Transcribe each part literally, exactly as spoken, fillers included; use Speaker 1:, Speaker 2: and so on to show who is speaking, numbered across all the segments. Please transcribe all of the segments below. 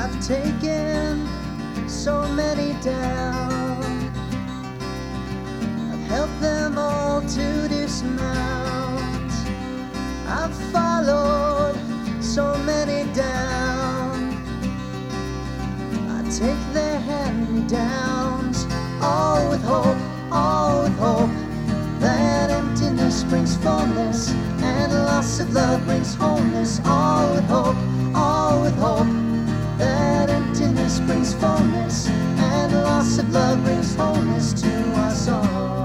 Speaker 1: I've taken so many down. I've helped them all to dismount. I've followed so many down. I take their hand-me-downs, all with hope, all with hope. That emptiness brings fullness, and loss of love brings wholeness. All with hope, all with hope. That emptiness brings fullness, and loss of love brings wholeness to us all.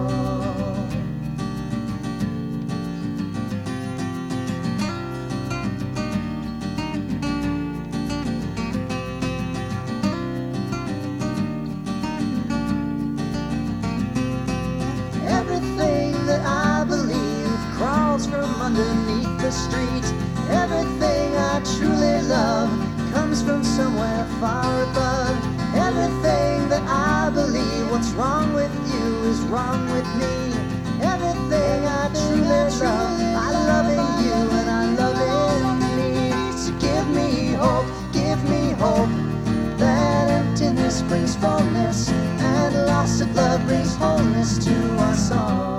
Speaker 1: Everything that I believe crawls from underneath the street. Everything I truly love comes from somewhere far above. Everything that I believe, what's wrong with you is wrong with me. Everything I truly love, I love in you and I love in me. So give me hope, give me hope. That emptiness brings fullness, and loss of love brings wholeness to us all.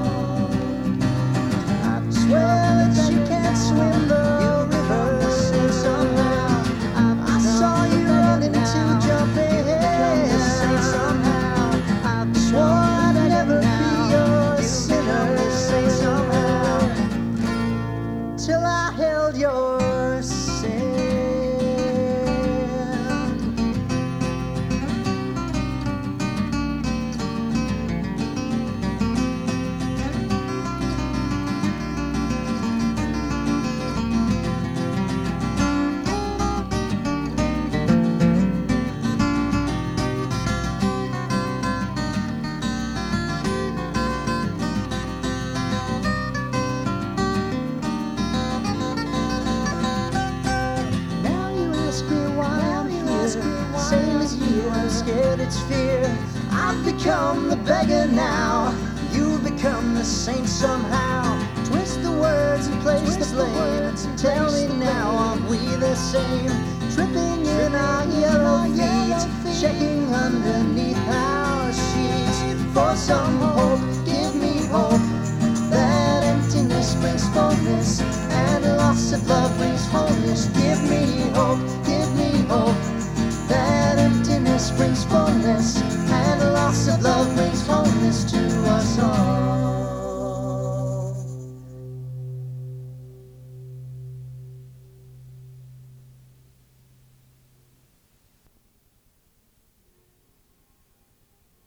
Speaker 1: I swear that you can't swim the river, sing somehow. I saw you running to jump in, say somehow. I swore I'd never be your sinner, say somehow. Till I held your sin. Same as you, I'm scared it's fear. I've become the beggar now, you've become the saint somehow. Twist the words and place the blame. Tell me now, aren't we the same? Tripping in our yellow feet, checking underneath our sheets. For some hope, give me hope. That emptiness brings fullness, and loss of love brings wholeness. Give me hope, give me hope. That emptiness brings fullness,